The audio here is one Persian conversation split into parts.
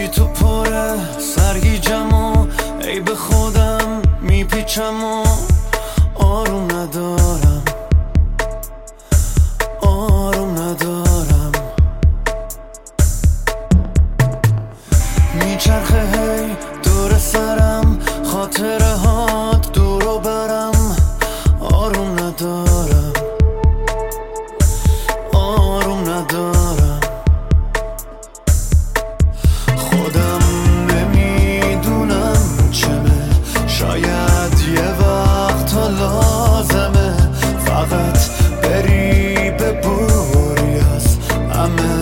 بی تو پره سرگیجم و ای به خودم میپیچم و آروم ندارم، آروم ندارم. میچرخه هی دور سرم خاطره هات دورو برم، آروم ندارم، آروم ندارم. خودم نمیدونم چمه، شاید یه وقت ها لازمه فقط بری ببوری از همه.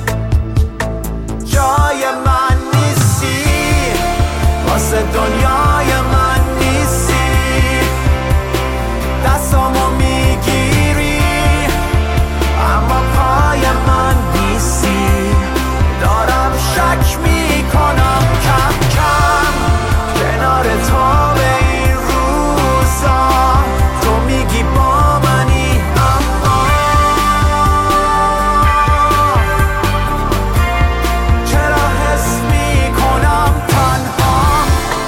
جای من نیستی واسه دنیای من نیستی، دستامو میگیری اما پای من نیستی. دارم شک میکنم کم کم کنار تو به این روزا، تو میگی با منی اما چرا حس میکنم تنها.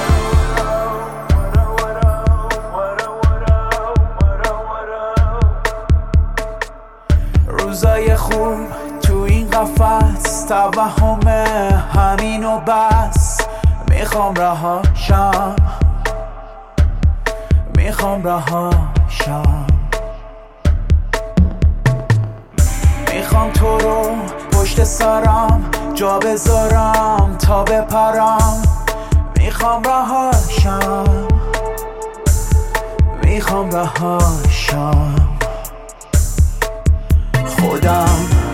روزای خوب تو این قفس توهمه همین و بس. میخوام رهاشم، میخوام رهاشم. میخوام تو رو پشت سرم جا بذارم تا بپرم. میخوام رهاشم، میخوام رهاشم. خودم